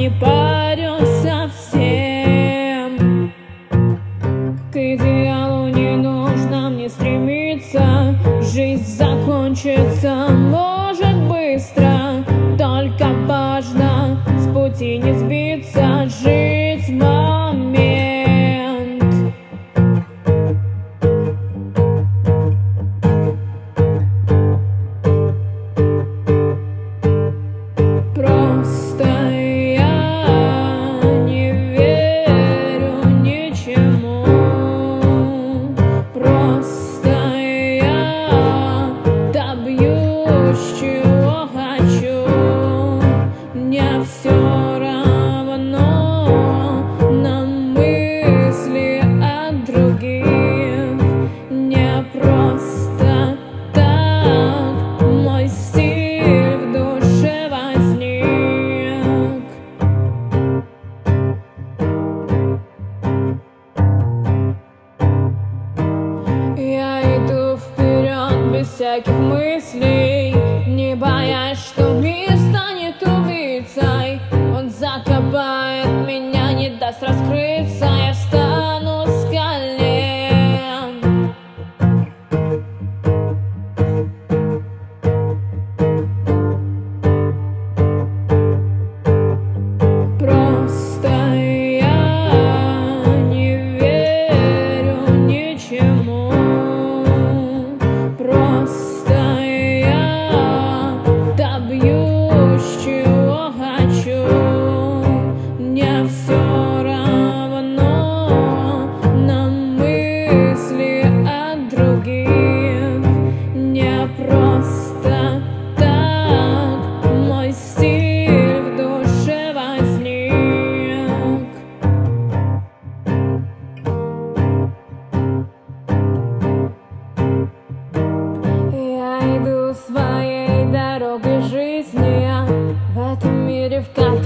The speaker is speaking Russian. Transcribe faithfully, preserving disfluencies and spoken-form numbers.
не парю совсем. К идеалу не нужно мне стремиться. Жизнь закончится, может, быстро. Только важно с пути не сбиться, жить в момент. Просто я не верю ничему. Просто я добьюсь, чего хочу. Мне все равно на мысли о других. Не просто так мой стиль в душе возник. Я иду вперед без всяких мыслей, не боясь, что мир станет убийцей. Он закопает меня, не даст раскрыться, я встану с колен. Просто я не верю ничему. Просто я добьюсь, чего хочу. Мне все равно на мысли о других. Не просто так мой стиль в душе возник. Я иду своей дорогой жизни, в этом мире, в котором